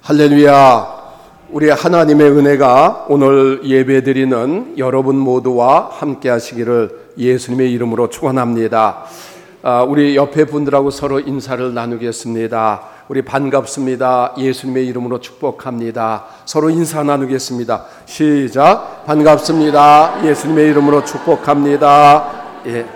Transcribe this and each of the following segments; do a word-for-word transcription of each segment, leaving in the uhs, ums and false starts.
할렐루야. 우리 하나님의 은혜가 오늘 예배드리는 여러분 모두와 함께 하시기를 예수님의 이름으로 축원합니다. 우리 옆에 분들하고 서로 인사를 나누겠습니다. 우리 반갑습니다. 예수님의 이름으로 축복합니다. 서로 인사 나누겠습니다. 시작. 반갑습니다. 예수님의 이름으로 축복합니다. 예.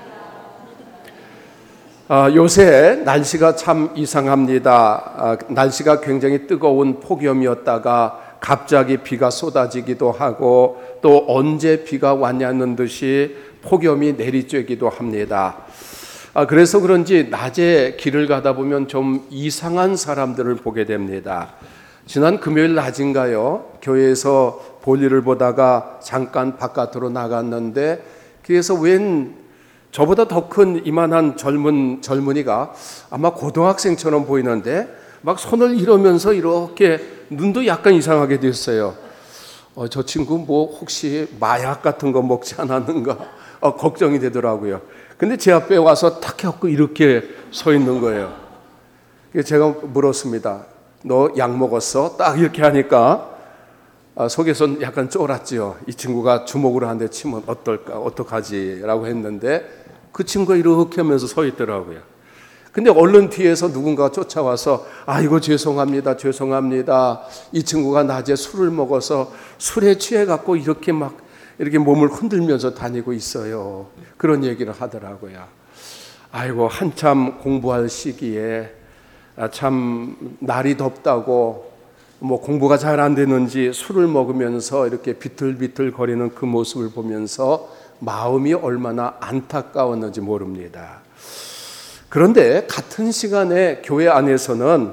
아, 요새 날씨가 참 이상합니다. 아, 날씨가 굉장히 뜨거운 폭염이었다가 갑자기 비가 쏟아지기도 하고 또 언제 비가 왔냐는 듯이 폭염이 내리쬐기도 합니다. 아, 그래서 그런지 낮에 길을 가다 보면 좀 이상한 사람들을 보게 됩니다. 지난 금요일 낮인가요? 교회에서 볼일을 보다가 잠깐 바깥으로 나갔는데 그래서 웬 저보다 더 큰 이만한 젊은 젊은이가 아마 고등학생처럼 보이는데 막 손을 이러면서 이렇게 눈도 약간 이상하게 됐어요. 어, 저 친구 뭐 혹시 마약 같은 거 먹지 않았는가 어, 걱정이 되더라고요. 근데 제 앞에 와서 탁 해갖고 이렇게 서 있는 거예요. 제가 물었습니다. 너 약 먹었어? 딱 이렇게 하니까 아, 속에선 약간 쫄았지요. 이 친구가 주먹으로 한 대 치면 어떨까, 어떡하지? 라고 했는데 그 친구가 이렇게 하면서 서 있더라고요. 근데 얼른 뒤에서 누군가가 쫓아와서 아이고 죄송합니다, 죄송합니다. 이 친구가 낮에 술을 먹어서 술에 취해갖고 이렇게 막 이렇게 몸을 흔들면서 다니고 있어요. 그런 얘기를 하더라고요. 아이고 한참 공부할 시기에 참 날이 덥다고 뭐 공부가 잘 안 되는지 술을 먹으면서 이렇게 비틀비틀 거리는 그 모습을 보면서 마음이 얼마나 안타까웠는지 모릅니다. 그런데 같은 시간에 교회 안에서는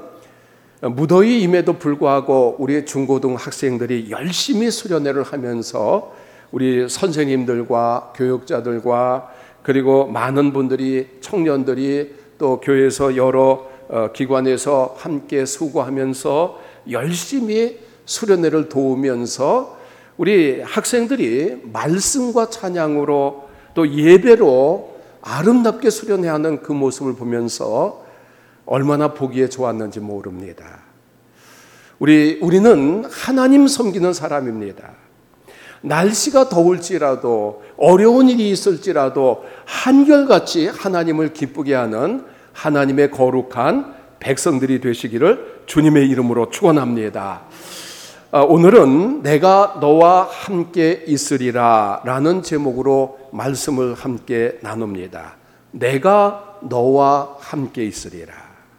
무더위임에도 불구하고 우리 중고등 학생들이 열심히 수련회를 하면서 우리 선생님들과 교육자들과 그리고 많은 분들이 청년들이 또 교회에서 여러 기관에서 함께 수고하면서 열심히 수련회를 도우면서 우리 학생들이 말씀과 찬양으로 또 예배로 아름답게 수련회하는 그 모습을 보면서 얼마나 보기에 좋았는지 모릅니다. 우리, 우리는 하나님 섬기는 사람입니다. 날씨가 더울지라도 어려운 일이 있을지라도 한결같이 하나님을 기쁘게 하는 하나님의 거룩한 백성들이 되시기를 주님의 이름으로 축원합니다. 오늘은 내가 너와 함께 있으리라 라는 제목으로 말씀을 함께 나눕니다. 내가 너와 함께 있으리라.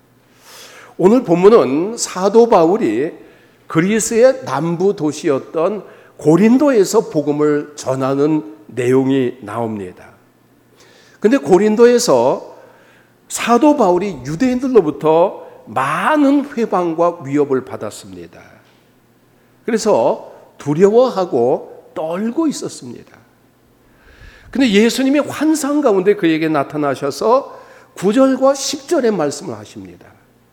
오늘 본문은 사도 바울이 그리스의 남부 도시였던 고린도에서 복음을 전하는 내용이 나옵니다. 근데 고린도에서 사도 바울이 유대인들로부터 많은 회방과 위협을 받았습니다. 그래서 두려워하고 떨고 있었습니다. 근데 예수님이 환상 가운데 그에게 나타나셔서 구 절과 십 절의 말씀을 하십니다.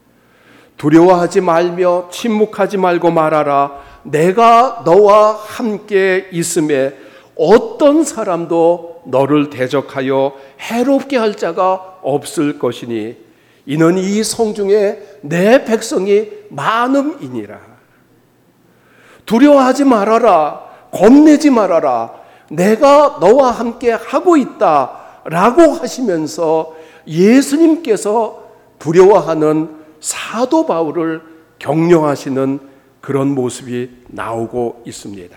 두려워하지 말며 침묵하지 말고 말하라. 내가 너와 함께 있음에 어떤 사람도 너를 대적하여 해롭게 할 자가 없을 것이니 이는 이 성중에 내 백성이 많음이니라. 두려워하지 말아라. 겁내지 말아라. 내가 너와 함께 하고 있다 라고 하시면서 예수님께서 두려워하는 사도 바울을 격려하시는 그런 모습이 나오고 있습니다.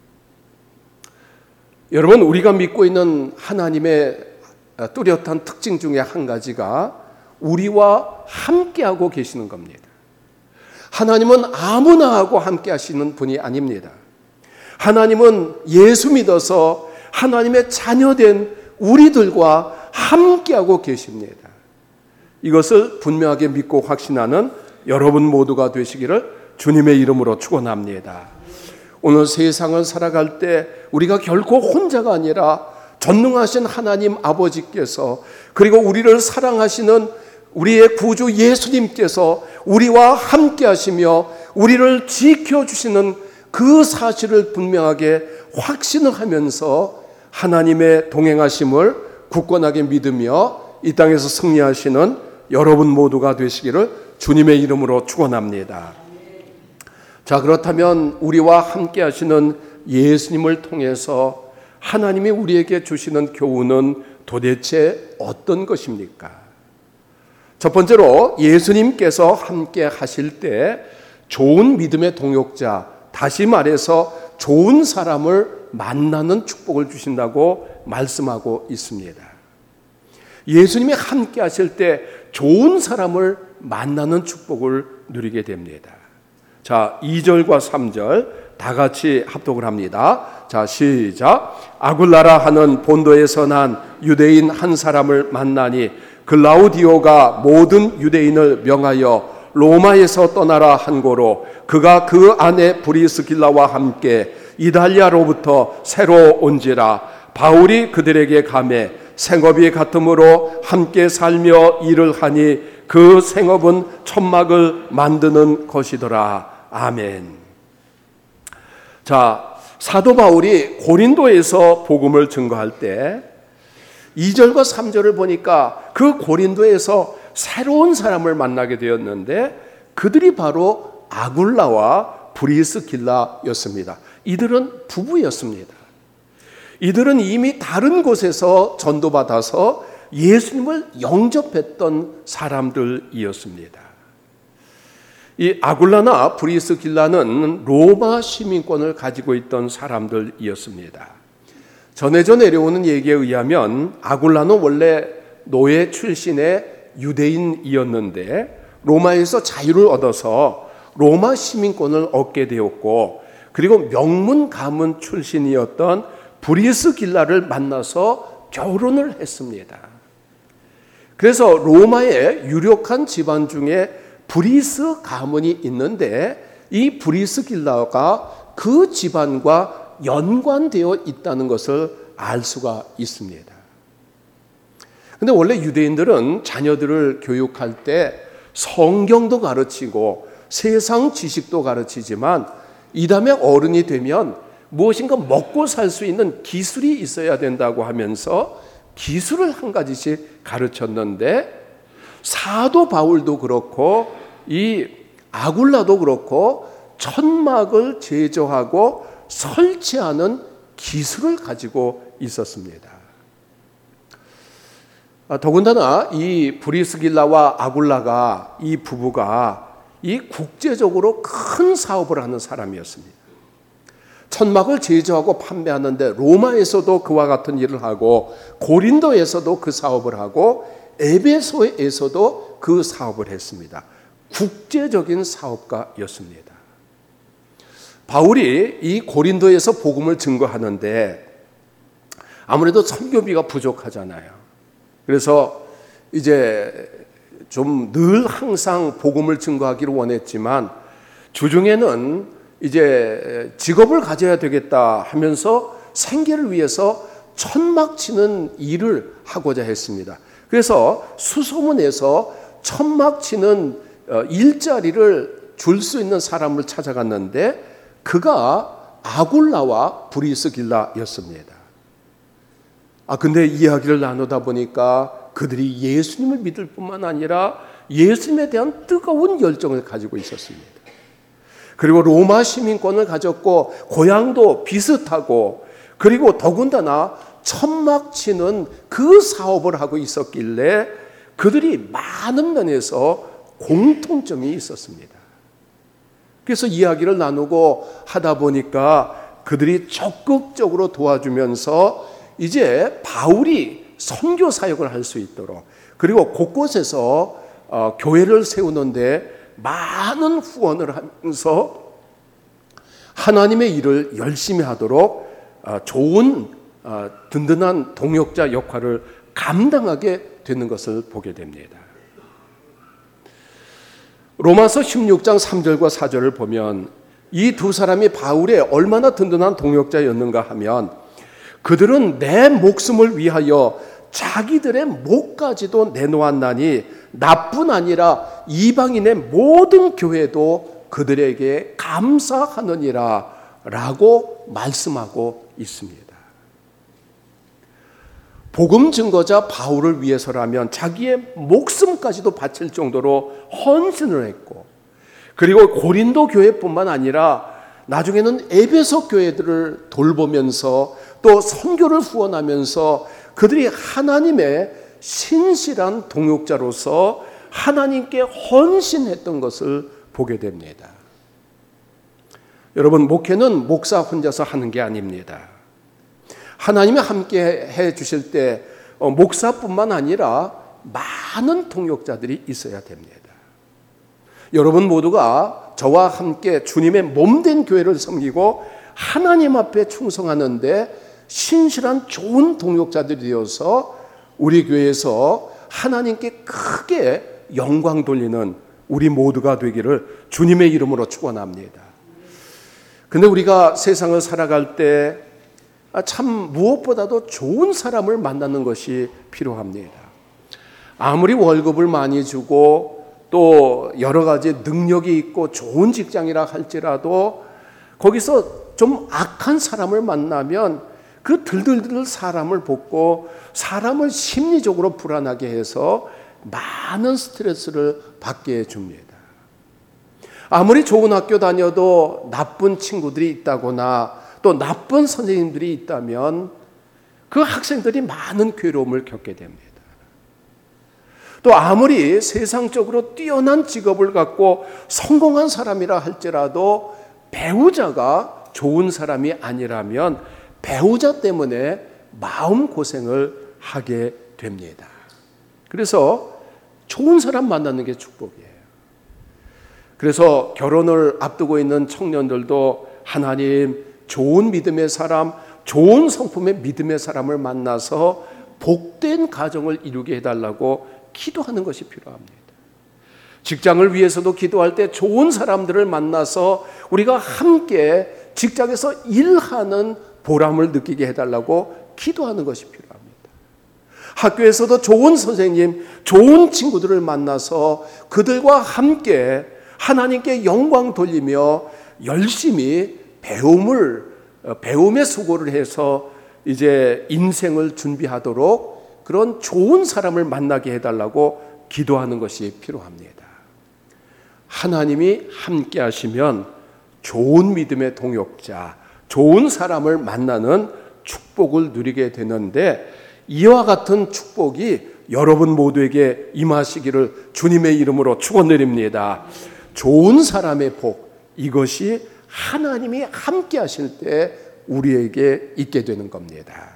여러분, 우리가 믿고 있는 하나님의 뚜렷한 특징 중에 한 가지가 우리와 함께하고 계시는 겁니다. 하나님은 아무나 하고 함께 하시는 분이 아닙니다. 하나님은 예수 믿어서 하나님의 자녀된 우리들과 함께하고 계십니다. 이것을 분명하게 믿고 확신하는 여러분 모두가 되시기를 주님의 이름으로 축원합니다. 오늘 세상을 살아갈 때 우리가 결코 혼자가 아니라 전능하신 하나님 아버지께서 그리고 우리를 사랑하시는 우리의 구주 예수님께서 우리와 함께 하시며 우리를 지켜주시는 그 사실을 분명하게 확신을 하면서 하나님의 동행하심을 굳건하게 믿으며 이 땅에서 승리하시는 여러분 모두가 되시기를 주님의 이름으로 축원합니다. 자, 그렇다면 우리와 함께 하시는 예수님을 통해서 하나님이 우리에게 주시는 교훈은 도대체 어떤 것입니까? 첫 번째로 예수님께서 함께 하실 때 좋은 믿음의 동역자, 다시 말해서 좋은 사람을 만나는 축복을 주신다고 말씀하고 있습니다. 예수님이 함께 하실 때 좋은 사람을 만나는 축복을 누리게 됩니다. 자, 이 절과 삼 절 다 같이 합독을 합니다. 자, 시작. 아굴라라 하는 본도에서 난 유대인 한 사람을 만나니 글라우디오가 모든 유대인을 명하여 로마에서 떠나라 한 고로 그가 그 아내 브리스길라와 함께 이달리아로부터 새로 온지라. 바울이 그들에게 가매 생업이 같으므로 함께 살며 일을 하니 그 생업은 천막을 만드는 것이더라. 아멘. 자, 사도 바울이 고린도에서 복음을 증거할 때 이 절과 삼 절을 보니까 그 고린도에서 새로운 사람을 만나게 되었는데 그들이 바로 아굴라와 브리스길라였습니다. 이들은 부부였습니다. 이들은 이미 다른 곳에서 전도받아서 예수님을 영접했던 사람들이었습니다. 이 아굴라나 브리스길라는 로마 시민권을 가지고 있던 사람들이었습니다. 전해져 내려오는 얘기에 의하면 아굴라는 원래 노예 출신의 유대인이었는데 로마에서 자유를 얻어서 로마 시민권을 얻게 되었고, 그리고 명문 가문 출신이었던 브리스길라를 만나서 결혼을 했습니다. 그래서 로마의 유력한 집안 중에 브리스 가문이 있는데 이 브리스길라가 그 집안과 연관되어 있다는 것을 알 수가 있습니다. 그런데 원래 유대인들은 자녀들을 교육할 때 성경도 가르치고 세상 지식도 가르치지만 이 다음에 어른이 되면 무엇인가 먹고 살 수 있는 기술이 있어야 된다고 하면서 기술을 한 가지씩 가르쳤는데, 사도 바울도 그렇고 이 아굴라도 그렇고 천막을 제조하고 설치하는 기술을 가지고 있었습니다. 더군다나 이 브리스길라와 아굴라가, 이 부부가 이 국제적으로 큰 사업을 하는 사람이었습니다. 천막을 제조하고 판매하는데 로마에서도 그와 같은 일을 하고 고린도에서도 그 사업을 하고 에베소에서도 그 사업을 했습니다. 국제적인 사업가였습니다. 바울이 이 고린도에서 복음을 증거하는데 아무래도 선교비가 부족하잖아요. 그래서 이제 좀 늘 항상 복음을 증거하기를 원했지만 주중에는 이제 직업을 가져야 되겠다 하면서 생계를 위해서 천막 치는 일을 하고자 했습니다. 그래서 수소문에서 천막 치는 일자리를 줄 수 있는 사람을 찾아갔는데 그가 아굴라와 브리스길라였습니다. 아, 근데 이야기를 나누다 보니까 그들이 예수님을 믿을 뿐만 아니라 예수님에 대한 뜨거운 열정을 가지고 있었습니다. 그리고 로마 시민권을 가졌고 고향도 비슷하고, 그리고 더군다나 천막 치는 그 사업을 하고 있었길래 그들이 많은 면에서 공통점이 있었습니다. 그래서 이야기를 나누고 하다 보니까 그들이 적극적으로 도와주면서 이제 바울이 선교 사역을 할 수 있도록, 그리고 곳곳에서 어, 교회를 세우는데 많은 후원을 하면서 하나님의 일을 열심히 하도록 어, 좋은 어, 든든한 동역자 역할을 감당하게 되는 것을 보게 됩니다. 로마서 십육 장 삼 절과 사 절을 보면 이 두 사람이 바울의 얼마나 든든한 동역자였는가 하면, 그들은 내 목숨을 위하여 자기들의 목까지도 내놓았나니 나뿐 아니라 이방인의 모든 교회도 그들에게 감사하느니라 라고 말씀하고 있습니다. 복음 증거자 바울을 위해서라면 자기의 목숨까지도 바칠 정도로 헌신을 했고, 그리고 고린도 교회뿐만 아니라 나중에는 에베소 교회들을 돌보면서 또 선교를 후원하면서 그들이 하나님의 신실한 동역자로서 하나님께 헌신했던 것을 보게 됩니다. 여러분, 목회는 목사 혼자서 하는 게 아닙니다. 하나님이 함께 해 주실 때 목사뿐만 아니라 많은 동역자들이 있어야 됩니다. 여러분 모두가 저와 함께 주님의 몸된 교회를 섬기고 하나님 앞에 충성하는데 신실한 좋은 동역자들이 되어서 우리 교회에서 하나님께 크게 영광 돌리는 우리 모두가 되기를 주님의 이름으로 축원합니다. 근데 우리가 세상을 살아갈 때 참 무엇보다도 좋은 사람을 만나는 것이 필요합니다. 아무리 월급을 많이 주고 또 여러 가지 능력이 있고 좋은 직장이라 할지라도 거기서 좀 악한 사람을 만나면 그 들들들 사람을 볶고 사람을 심리적으로 불안하게 해서 많은 스트레스를 받게 해줍니다. 아무리 좋은 학교 다녀도 나쁜 친구들이 있다거나 또 나쁜 선생님들이 있다면 그 학생들이 많은 괴로움을 겪게 됩니다. 또 아무리 세상적으로 뛰어난 직업을 갖고 성공한 사람이라 할지라도 배우자가 좋은 사람이 아니라면 배우자 때문에 마음고생을 하게 됩니다. 그래서 좋은 사람 만나는 게 축복이에요. 그래서 결혼을 앞두고 있는 청년들도 하나님, 좋은 믿음의 사람, 좋은 성품의 믿음의 사람을 만나서 복된 가정을 이루게 해달라고 기도하는 것이 필요합니다. 직장을 위해서도 기도할 때 좋은 사람들을 만나서 우리가 함께 직장에서 일하는 보람을 느끼게 해달라고 기도하는 것이 필요합니다. 학교에서도 좋은 선생님, 좋은 친구들을 만나서 그들과 함께 하나님께 영광 돌리며 열심히 배움을, 배움의 수고를 해서 이제 인생을 준비하도록 그런 좋은 사람을 만나게 해달라고 기도하는 것이 필요합니다. 하나님이 함께 하시면 좋은 믿음의 동역자, 좋은 사람을 만나는 축복을 누리게 되는데 이와 같은 축복이 여러분 모두에게 임하시기를 주님의 이름으로 축원드립니다. 좋은 사람의 복, 이것이 하나님이 함께 하실 때 우리에게 있게 되는 겁니다.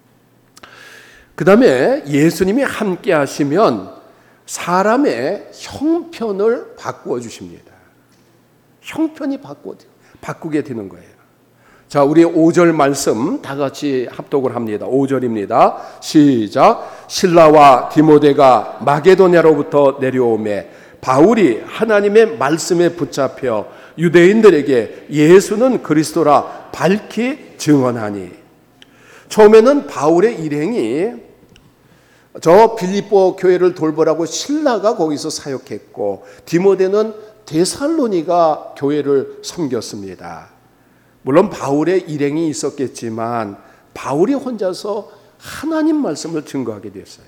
그 다음에 예수님이 함께 하시면 사람의 형편을 바꾸어 주십니다. 형편이 바꾸, 바꾸게 되는 거예요. 자, 우리 오 절 말씀 다 같이 합독을 합니다. 오 절입니다. 시작. 실라와 디모데가 마게도냐로부터 내려오매 바울이 하나님의 말씀에 붙잡혀 유대인들에게 예수는 그리스도라 밝히 증언하니. 처음에는 바울의 일행이 저 빌립보 교회를 돌보라고 실라가 거기서 사역했고 디모데는 데살로니가 교회를 섬겼습니다. 물론 바울의 일행이 있었겠지만 바울이 혼자서 하나님 말씀을 증거하게 됐어요.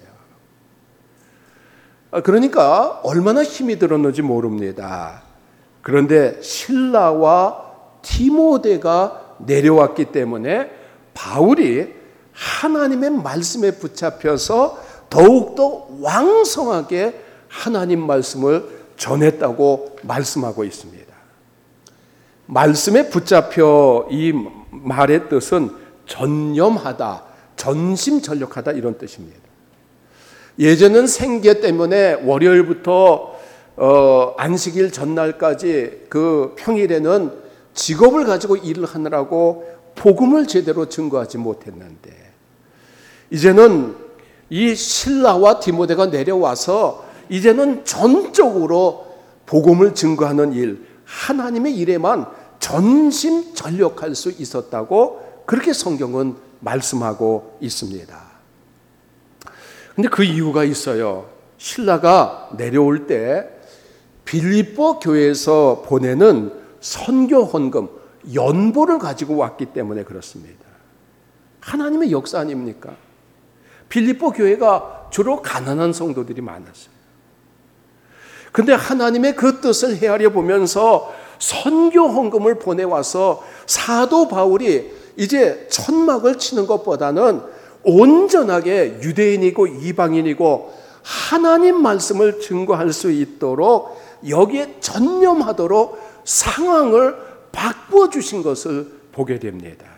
그러니까 얼마나 힘이 들었는지 모릅니다. 그런데 실라와 디모데가 내려왔기 때문에 바울이 하나님의 말씀에 붙잡혀서 더욱더 왕성하게 하나님 말씀을 전했다고 말씀하고 있습니다. 말씀에 붙잡혀 이 말의 뜻은 전념하다, 전심전력하다 이런 뜻입니다. 예전은 생계 때문에 월요일부터 어, 안식일 전날까지 그 평일에는 직업을 가지고 일을 하느라고 복음을 제대로 증거하지 못했는데 이제는 이 실라와 디모데가 내려와서 이제는 전적으로 복음을 증거하는 일, 하나님의 일에만 전심전력할 수 있었다고 그렇게 성경은 말씀하고 있습니다. 근데 그 이유가 있어요. 실라가 내려올 때 빌립보 교회에서 보내는 선교 헌금, 연보를 가지고 왔기 때문에 그렇습니다. 하나님의 역사 아닙니까? 빌립보 교회가 주로 가난한 성도들이 많았어요. 근데 하나님의 그 뜻을 헤아려 보면서 선교 헌금을 보내와서 사도 바울이 이제 천막을 치는 것보다는 온전하게 유대인이고 이방인이고 하나님 말씀을 증거할 수 있도록 여기에 전념하도록 상황을 바꿔주신 것을 보게 됩니다.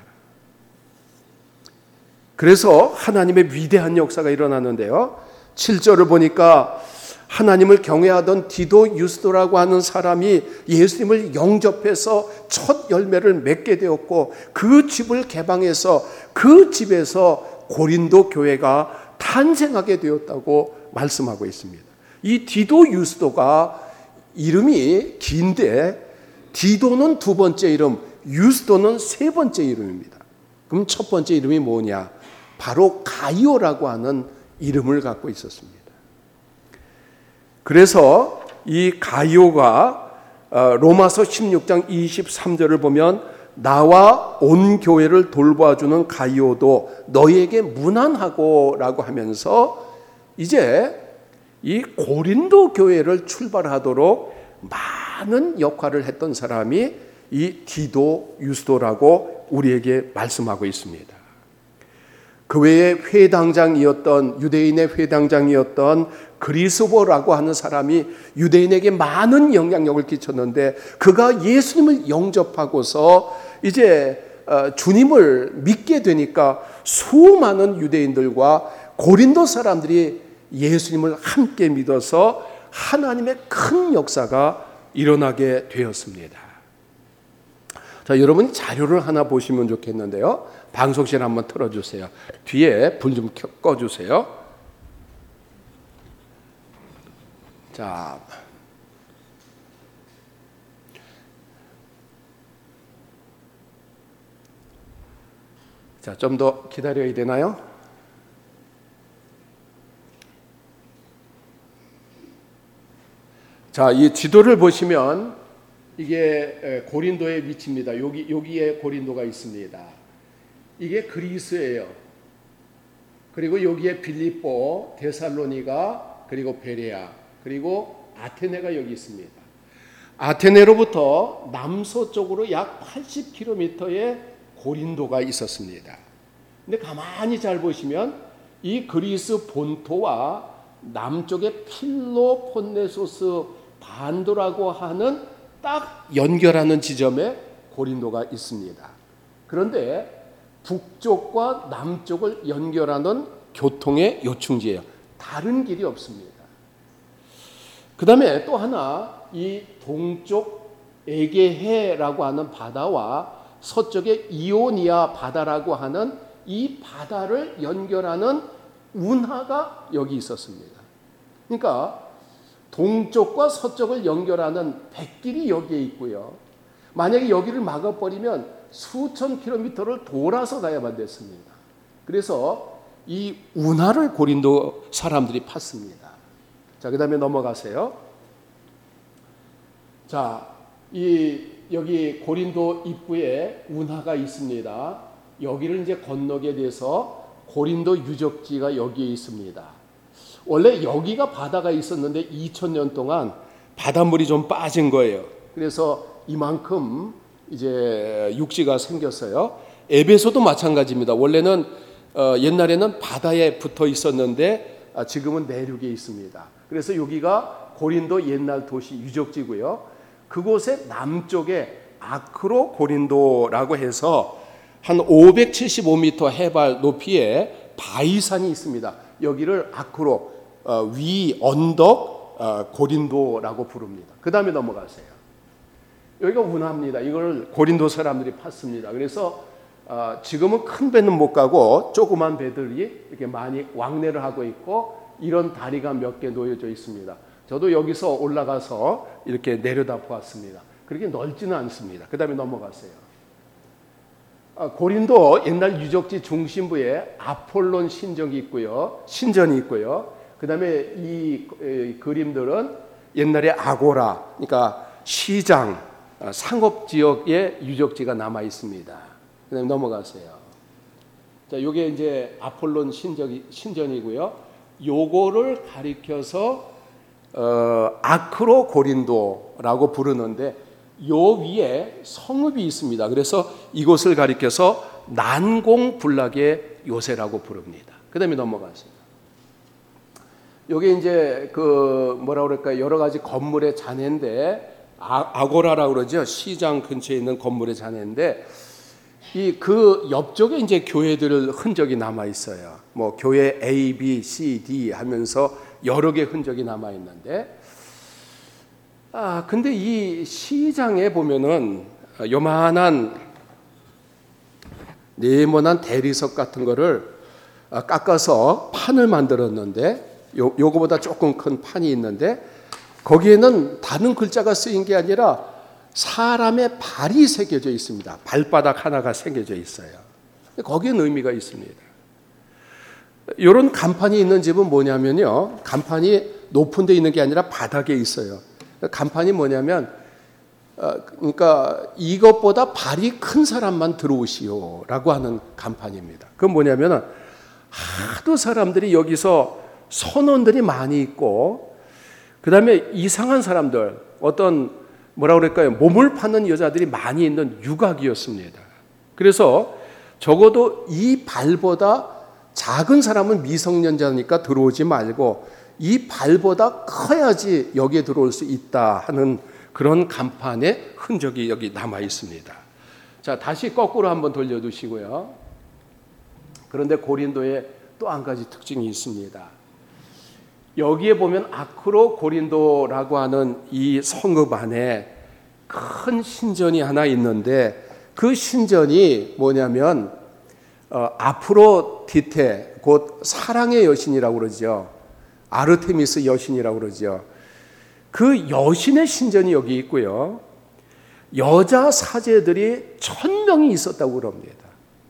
그래서 하나님의 위대한 역사가 일어나는데요. 칠 절을 보니까 하나님을 경외하던 디도 유스도라고 하는 사람이 예수님을 영접해서 첫 열매를 맺게 되었고 그 집을 개방해서 그 집에서 고린도 교회가 탄생하게 되었다고 말씀하고 있습니다. 이 디도 유스도가 이름이 긴데 디도는 두 번째 이름, 유스도는 세 번째 이름입니다. 그럼 첫 번째 이름이 뭐냐? 바로 가이오라고 하는 이름을 갖고 있었습니다. 그래서 이 가이오가 로마서 십육 장 이십삼 절을 보면 나와 온 교회를 돌봐주는 가이오도 너희에게 문안하고 라고 하면서 이제 이 고린도 교회를 출발하도록 많은 역할을 했던 사람이 이 디도 유스도라고 우리에게 말씀하고 있습니다. 그 외에 회당장이었던 유대인의 회당장이었던 그리스보라고 하는 사람이 유대인에게 많은 영향력을 끼쳤는데 그가 예수님을 영접하고서 이제 주님을 믿게 되니까 수많은 유대인들과 고린도 사람들이 예수님을 함께 믿어서 하나님의 큰 역사가 일어나게 되었습니다. 자, 여러분 자료를 하나 보시면 좋겠는데요. 방송실 한번 틀어주세요. 뒤에 불 좀 꺼주세요. 자, 자, 좀 더 기다려야 되나요? 자, 이 지도를 보시면 이게 고린도의 위치입니다. 여기 여기에 고린도가 있습니다. 이게 그리스예요. 그리고 여기에 빌립보, 데살로니가, 그리고 베레아, 그리고 아테네가 여기 있습니다. 아테네로부터 남서쪽으로 약 팔십 킬로미터의 고린도가 있었습니다. 근데 가만히 잘 보시면 이 그리스 본토와 남쪽의 필로폰네소스 반도라고 하는 딱 연결하는 지점에 고린도가 있습니다. 그런데 북쪽과 남쪽을 연결하는 교통의 요충지예요. 다른 길이 없습니다. 그 다음에 또 하나 이 동쪽 에게해라고 하는 바다와 서쪽의 이오니아 바다라고 하는 이 바다를 연결하는 운하가 여기 있었습니다. 그러니까 동쪽과 서쪽을 연결하는 백길이 여기에 있고요. 만약에 여기를 막아버리면 수천 킬로미터를 돌아서 가야만 됐습니다. 그래서 이 운하를 고린도 사람들이 팠습니다. 자, 그 다음에 넘어가세요. 자, 이 여기 고린도 입구에 운하가 있습니다. 여기를 이제 건너게 돼서 고린도 유적지가 여기에 있습니다. 원래 여기가 바다가 있었는데 이천 년 동안 바닷물이 좀 빠진 거예요. 그래서 이만큼 이제 육지가 생겼어요. 에베소도 마찬가지입니다. 원래는 어, 옛날에는 바다에 붙어 있었는데 아, 지금은 내륙에 있습니다. 그래서 여기가 고린도 옛날 도시 유적지고요. 그곳의 남쪽에 아크로 고린도라고 해서 한 오백칠십오 미터 해발 높이에 바위산이 있습니다. 여기를 아크로 어, 위 언덕 어, 고린도라고 부릅니다. 그 다음에 넘어가세요. 여기가 운하입니다. 이걸 고린도 사람들이 팠습니다. 그래서 어, 지금은 큰 배는 못 가고 조그만 배들이 이렇게 많이 왕래를 하고 있고 이런 다리가 몇 개 놓여져 있습니다. 저도 여기서 올라가서 이렇게 내려다 보았습니다. 그렇게 넓지는 않습니다. 그 다음에 넘어가세요. 어, 고린도 옛날 유적지 중심부에 아폴론 신전이 있고요. 신전이 있고요. 그 다음에 이 에, 그림들은 옛날에 아고라, 그러니까 시장, 상업지역의 유적지가 남아 있습니다. 그 다음에 넘어가세요. 자, 요게 이제 아폴론 신전이, 신전이고요. 요거를 가리켜서 어, 아크로 고린도라고 부르는데 요 위에 성읍이 있습니다. 그래서 이곳을 가리켜서 난공불락의 요새라고 부릅니다. 그 다음에 넘어가겠습니다. 여기 이제 그 뭐라 그럴까요? 여러 가지 건물의 잔해인데 아, 아고라라고 그러죠. 시장 근처에 있는 건물의 잔해인데 이 그 옆쪽에 이제 교회들 흔적이 남아 있어요. 뭐 교회 A, B, C, D 하면서 여러 개 흔적이 남아 있는데 아 근데 이 시장에 보면은 요만한 네모난 대리석 같은 거를 깎아서 판을 만들었는데 요, 요거보다 조금 큰 판이 있는데 거기에는 다른 글자가 쓰인 게 아니라 사람의 발이 새겨져 있습니다. 발바닥 하나가 새겨져 있어요. 거기에는 의미가 있습니다. 이런 간판이 있는 집은 뭐냐면요. 간판이 높은 데 있는 게 아니라 바닥에 있어요. 간판이 뭐냐면 그러니까 이것보다 발이 큰 사람만 들어오시오라고 하는 간판입니다. 그건 뭐냐면 하도 사람들이 여기서 선원들이 많이 있고 그 다음에 이상한 사람들 어떤 뭐라 그럴까요? 몸을 파는 여자들이 많이 있는 유곽이었습니다. 그래서 적어도 이 발보다 작은 사람은 미성년자니까 들어오지 말고 이 발보다 커야지 여기에 들어올 수 있다 하는 그런 간판의 흔적이 여기 남아 있습니다. 자, 다시 거꾸로 한번 돌려두시고요. 그런데 고린도에 또 한 가지 특징이 있습니다. 여기에 보면 아크로 고린도라고 하는 이 성읍 안에 큰 신전이 하나 있는데 그 신전이 뭐냐면 어, 아프로디테 곧 사랑의 여신이라고 그러죠. 아르테미스 여신이라고 그러죠. 그 여신의 신전이 여기 있고요. 여자 사제들이 천 명이 있었다고 그럽니다.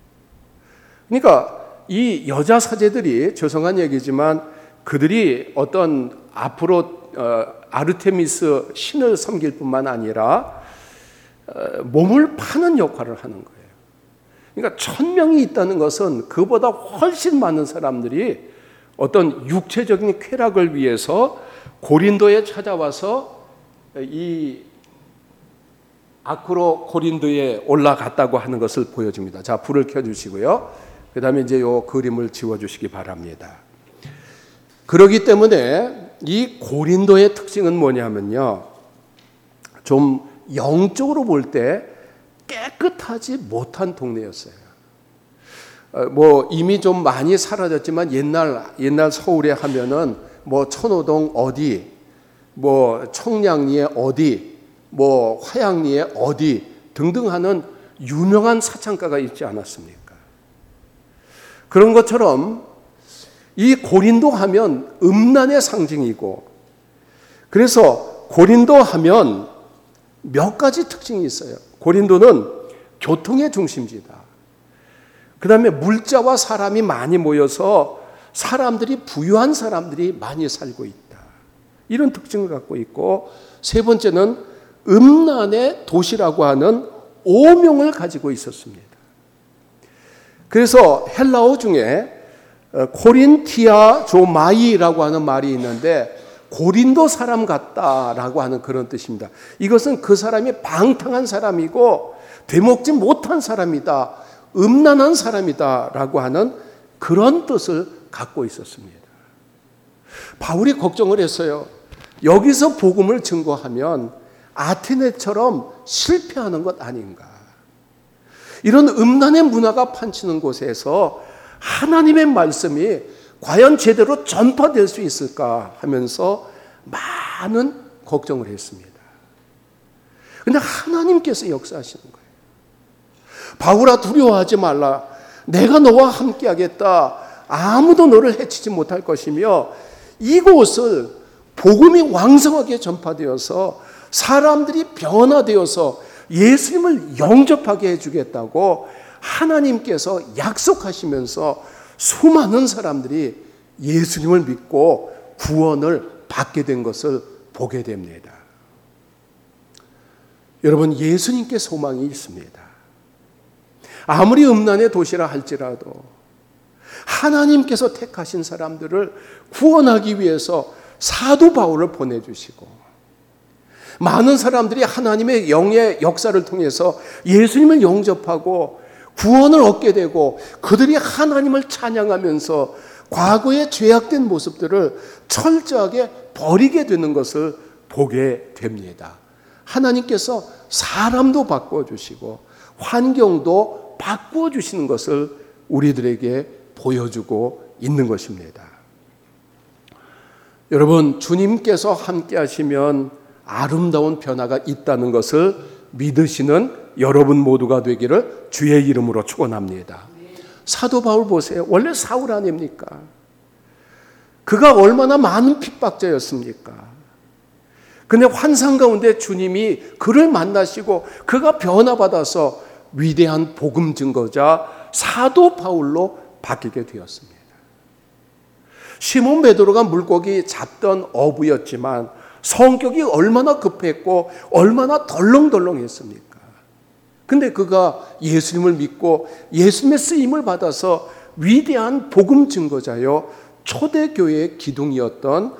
그러니까 이 여자 사제들이 죄송한 얘기지만 그들이 어떤 앞으로 어, 아르테미스 신을 섬길 뿐만 아니라 어, 몸을 파는 역할을 하는 거예요. 그러니까 천 명이 있다는 것은 그보다 훨씬 많은 사람들이 어떤 육체적인 쾌락을 위해서 고린도에 찾아와서 이 아크로 고린도에 올라갔다고 하는 것을 보여줍니다. 자, 불을 켜주시고요. 그 다음에 이제 요 그림을 지워주시기 바랍니다. 그렇기 때문에 이 고린도의 특징은 뭐냐면요. 좀 영적으로 볼 때 깨끗하지 못한 동네였어요. 뭐 이미 좀 많이 사라졌지만 옛날 옛날 서울에 하면은 뭐 천호동 어디, 뭐 청량리에 어디, 뭐 화양리에 어디 등등 하는 유명한 사창가가 있지 않았습니까? 그런 것처럼 이 고린도 하면 음란의 상징이고 그래서 고린도 하면 몇 가지 특징이 있어요. 고린도는 교통의 중심지다. 그 다음에 물자와 사람이 많이 모여서 사람들이 부유한 사람들이 많이 살고 있다. 이런 특징을 갖고 있고 세 번째는 음란의 도시라고 하는 오명을 가지고 있었습니다. 그래서 헬라어 중에 코린티아 조마이라고 하는 말이 있는데 고린도 사람 같다라고 하는 그런 뜻입니다. 이것은 그 사람이 방탕한 사람이고 되먹지 못한 사람이다. 음란한 사람이다라고 하는 그런 뜻을 갖고 있었습니다. 바울이 걱정을 했어요. 여기서 복음을 증거하면 아테네처럼 실패하는 것 아닌가. 이런 음란의 문화가 판치는 곳에서 하나님의 말씀이 과연 제대로 전파될 수 있을까 하면서 많은 걱정을 했습니다. 그런데 하나님께서 역사하시는 거예요. 바울아 두려워하지 말라. 내가 너와 함께하겠다. 아무도 너를 해치지 못할 것이며 이곳을 복음이 왕성하게 전파되어서 사람들이 변화되어서 예수님을 영접하게 해주겠다고 하나님께서 약속하시면서 수많은 사람들이 예수님을 믿고 구원을 받게 된 것을 보게 됩니다. 여러분, 예수님께 소망이 있습니다. 아무리 음란의 도시라 할지라도 하나님께서 택하신 사람들을 구원하기 위해서 사도 바울을 보내주시고 많은 사람들이 하나님의 영의 역사를 통해서 예수님을 영접하고 구원을 얻게 되고 그들이 하나님을 찬양하면서 과거의 죄악된 모습들을 철저하게 버리게 되는 것을 보게 됩니다. 하나님께서 사람도 바꿔주시고 환경도 바꿔주시는 것을 우리들에게 보여주고 있는 것입니다. 여러분, 주님께서 함께 하시면 아름다운 변화가 있다는 것을 믿으시는 여러분 모두가 되기를 주의 이름으로 축원합니다. 사도 바울 보세요. 원래 사울 아닙니까? 그가 얼마나 많은 핍박자였습니까? 근데 환상 가운데 주님이 그를 만나시고 그가 변화받아서 위대한 복음 증거자 사도 바울로 바뀌게 되었습니다. 시몬 베드로가 물고기 잡던 어부였지만 성격이 얼마나 급했고 얼마나 덜렁덜렁했습니까? 근데 그가 예수님을 믿고 예수님의 쓰임을 받아서 위대한 복음 증거자요 초대교회의 기둥이었던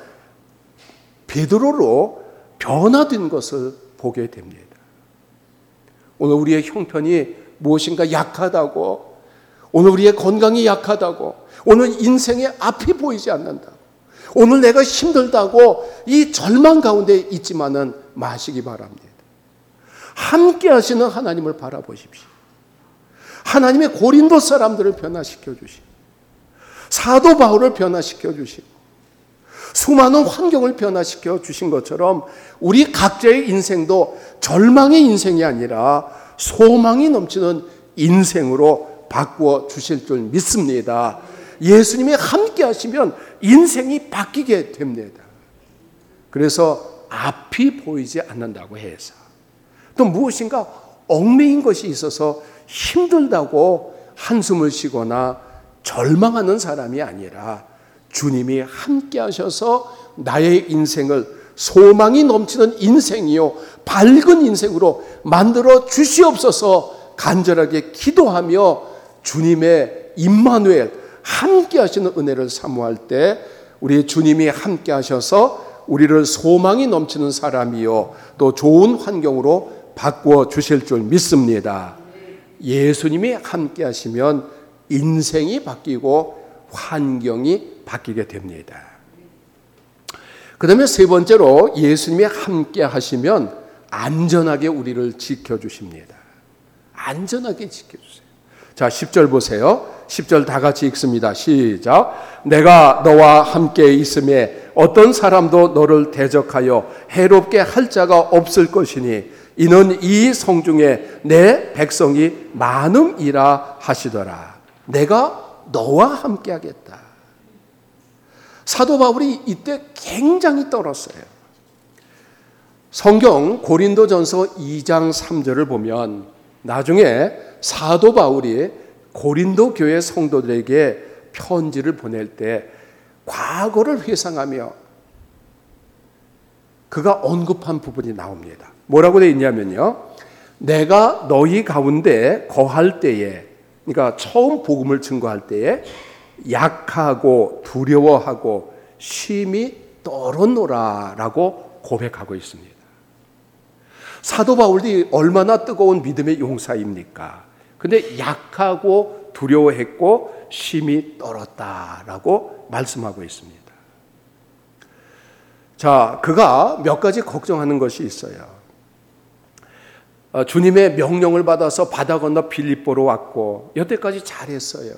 베드로로 변화된 것을 보게 됩니다. 오늘 우리의 형편이 무엇인가 약하다고, 오늘 우리의 건강이 약하다고, 오늘 인생의 앞이 보이지 않는다고, 오늘 내가 힘들다고 이 절망 가운데 있지만은 마시기 바랍니다. 함께 하시는 하나님을 바라보십시오. 하나님의 고린도 사람들을 변화시켜 주시고 사도 바울을 변화시켜 주시고 수많은 환경을 변화시켜 주신 것처럼 우리 각자의 인생도 절망의 인생이 아니라 소망이 넘치는 인생으로 바꾸어 주실 줄 믿습니다. 예수님이 함께 하시면 인생이 바뀌게 됩니다. 그래서 앞이 보이지 않는다고 해서 또 무엇인가 얽매인 것이 있어서 힘들다고 한숨을 쉬거나 절망하는 사람이 아니라 주님이 함께 하셔서 나의 인생을 소망이 넘치는 인생이요 밝은 인생으로 만들어 주시옵소서 간절하게 기도하며 주님의 임마누엘 함께 하시는 은혜를 사모할 때 우리 주님이 함께 하셔서 우리를 소망이 넘치는 사람이요 또 좋은 환경으로 바꾸어 주실 줄 믿습니다. 예수님이 함께 하시면 인생이 바뀌고 환경이 바뀌게 됩니다. 그 다음에 세 번째로 예수님이 함께 하시면 안전하게 우리를 지켜주십니다. 안전하게 지켜주세요. 자, 십 절 보세요. 십 절 다 같이 읽습니다. 시작. 내가 너와 함께 있음에 어떤 사람도 너를 대적하여 해롭게 할 자가 없을 것이니 이는 이 성중에 내 백성이 많음이라 하시더라. 내가 너와 함께 하겠다. 사도 바울이 이때 굉장히 떨었어요. 성경 고린도전서 이 장 삼 절을 보면 나중에 사도 바울이 고린도 교회 성도들에게 편지를 보낼 때 과거를 회상하며 그가 언급한 부분이 나옵니다. 뭐라고 되어 있냐면요. 내가 너희 가운데 거할 때에, 그러니까 처음 복음을 증거할 때에 약하고 두려워하고 심히 떨었노라라고 고백하고 있습니다. 사도 바울이 얼마나 뜨거운 믿음의 용사입니까? 근데 약하고 두려워했고 심히 떨었다라고 말씀하고 있습니다. 자, 그가 몇 가지 걱정하는 것이 있어요. 주님의 명령을 받아서 바다 건너 빌립보로 왔고 여태까지 잘했어요.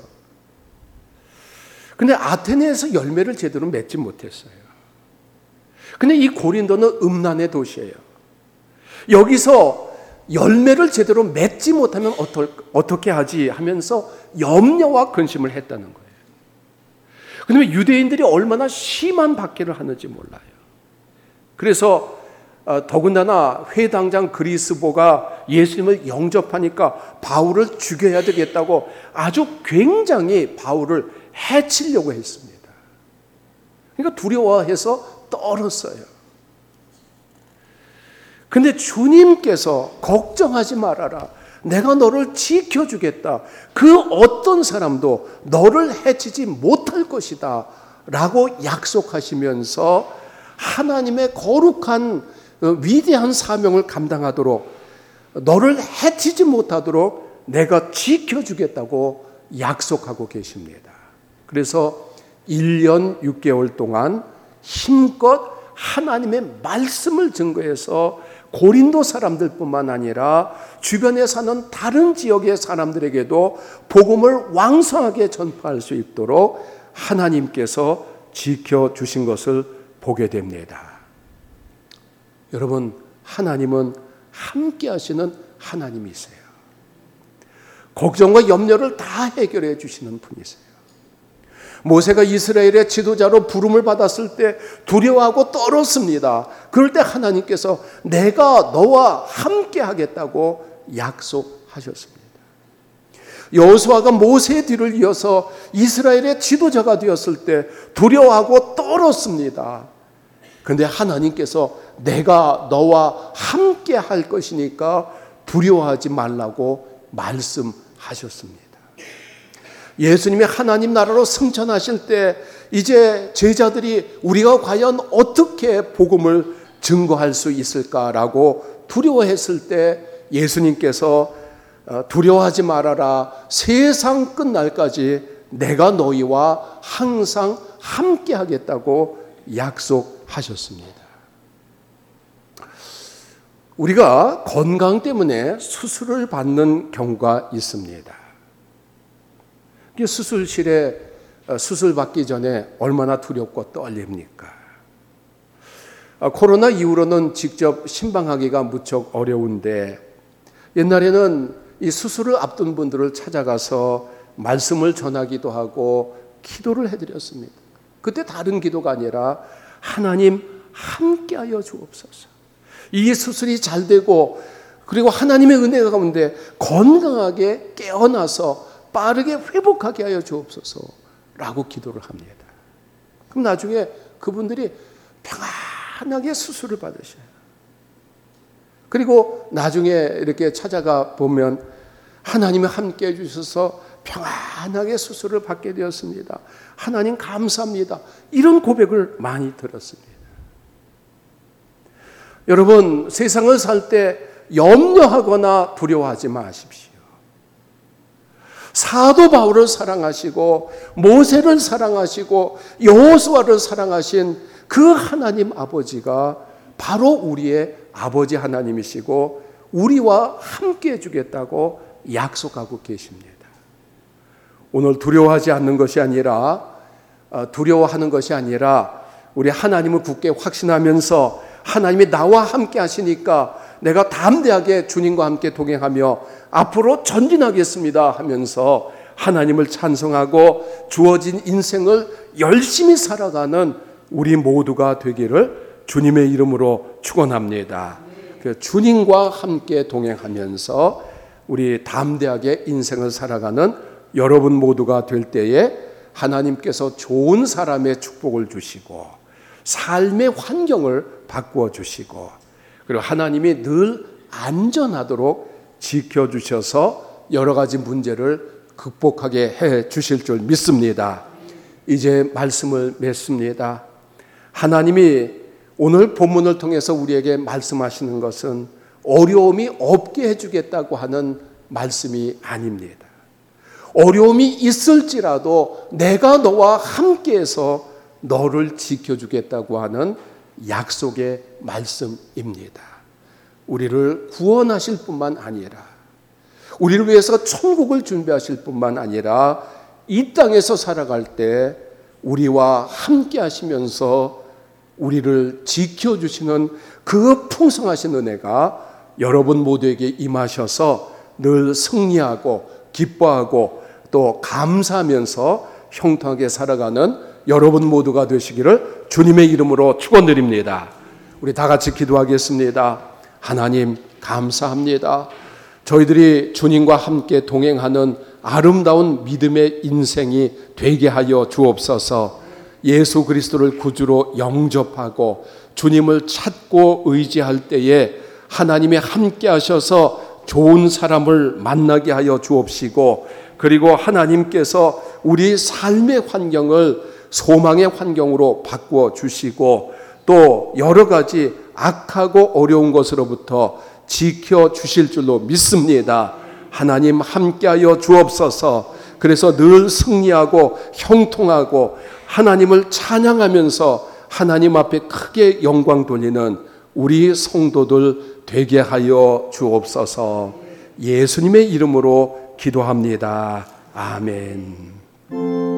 근데 아테네에서 열매를 제대로 맺지 못했어요. 근데 이 고린도는 음란의 도시예요. 여기서 열매를 제대로 맺지 못하면 어떻게 하지 하면서 염려와 근심을 했다는 거예요. 그런데 유대인들이 얼마나 심한 박해를 하는지 몰라요. 그래서 더군다나 회당장 그리스보가 예수님을 영접하니까 바울을 죽여야 되겠다고 아주 굉장히 바울을 해치려고 했습니다. 그러니까 두려워해서 떨었어요. 근데 주님께서 걱정하지 말아라. 내가 너를 지켜주겠다. 그 어떤 사람도 너를 해치지 못할 것이다. 라고 약속하시면서 하나님의 거룩한 위대한 사명을 감당하도록, 너를 해치지 못하도록 내가 지켜주겠다고 약속하고 계십니다. 그래서 일 년 육 개월 동안 힘껏 하나님의 말씀을 증거해서 고린도 사람들뿐만 아니라 주변에 사는 다른 지역의 사람들에게도 복음을 왕성하게 전파할 수 있도록 하나님께서 지켜주신 것을 보게 됩니다. 여러분, 하나님은 함께 하시는 하나님이세요. 걱정과 염려를 다 해결해 주시는 분이세요. 모세가 이스라엘의 지도자로 부름을 받았을 때 두려워하고 떨었습니다. 그럴 때 하나님께서 내가 너와 함께 하겠다고 약속하셨습니다. 여호수아가 모세의 뒤를 이어서 이스라엘의 지도자가 되었을 때 두려워하고 떨었습니다. 그런데 하나님께서 내가 너와 함께 할 것이니까 두려워하지 말라고 말씀하셨습니다. 예수님이 하나님 나라로 승천하실 때 이제 제자들이 우리가 과연 어떻게 복음을 증거할 수 있을까라고 두려워했을 때 예수님께서 두려워하지 말아라, 세상 끝날까지 내가 너희와 항상 함께 하겠다고 약속하셨습니다. 우리가 건강 때문에 수술을 받는 경우가 있습니다. 수술실에 수술 받기 전에 얼마나 두렵고 떨립니까? 코로나 이후로는 직접 신방하기가 무척 어려운데, 옛날에는 이 수술을 앞둔 분들을 찾아가서 말씀을 전하기도 하고 기도를 해드렸습니다. 그때 다른 기도가 아니라 하나님 함께하여 주옵소서. 이 수술이 잘 되고 그리고 하나님의 은혜가 가운데 건강하게 깨어나서 빠르게 회복하게 하여 주옵소서라고 기도를 합니다. 그럼 나중에 그분들이 평안하게 수술을 받으셔요. 그리고 나중에 이렇게 찾아가 보면 하나님이 함께 해주셔서 평안하게 수술을 받게 되었습니다. 하나님 감사합니다. 이런 고백을 많이 들었습니다. 여러분, 세상을 살 때 염려하거나 두려워하지 마십시오. 사도 바울을 사랑하시고 모세를 사랑하시고 여호수아를 사랑하신 그 하나님 아버지가 바로 우리의 아버지 하나님이시고 우리와 함께 해주겠다고 약속하고 계십니다. 오늘 두려워하지 않는 것이 아니라 두려워하는 것이 아니라 우리 하나님을 굳게 확신하면서 하나님이 나와 함께 하시니까 내가 담대하게 주님과 함께 동행하며 앞으로 전진하겠습니다 하면서 하나님을 찬송하고 주어진 인생을 열심히 살아가는 우리 모두가 되기를 주님의 이름으로 축원합니다. 주님과 함께 동행하면서 우리 담대하게 인생을 살아가는 여러분 모두가 될 때에 하나님께서 좋은 사람의 축복을 주시고 삶의 환경을 바꾸어 주시고 그리고 하나님이 늘 안전하도록 지켜주셔서 여러 가지 문제를 극복하게 해 주실 줄 믿습니다. 이제 말씀을 맺습니다. 하나님이 오늘 본문을 통해서 우리에게 말씀하시는 것은 어려움이 없게 해주겠다고 하는 말씀이 아닙니다. 어려움이 있을지라도 내가 너와 함께해서 너를 지켜주겠다고 하는 약속의 말씀입니다. 우리를 구원하실 뿐만 아니라 우리를 위해서 천국을 준비하실 뿐만 아니라 이 땅에서 살아갈 때 우리와 함께 하시면서 우리를 지켜주시는 그 풍성하신 은혜가 여러분 모두에게 임하셔서 늘 승리하고 기뻐하고 또 감사하면서 형통하게 살아가는 여러분 모두가 되시기를 주님의 이름으로 축원드립니다. 우리 다 같이 기도하겠습니다. 하나님 감사합니다. 저희들이 주님과 함께 동행하는 아름다운 믿음의 인생이 되게 하여 주옵소서. 예수 그리스도를 구주로 영접하고 주님을 찾고 의지할 때에 하나님이 함께 하셔서 좋은 사람을 만나게 하여 주옵시고 그리고 하나님께서 우리 삶의 환경을 소망의 환경으로 바꾸어 주시고 또 여러 가지 악하고 어려운 것으로부터 지켜주실 줄로 믿습니다. 하나님 함께하여 주옵소서. 그래서 늘 승리하고 형통하고 하나님을 찬양하면서 하나님 앞에 크게 영광 돌리는 우리 성도들 되게 하여 주옵소서. 예수님의 이름으로 기도합니다. 아멘.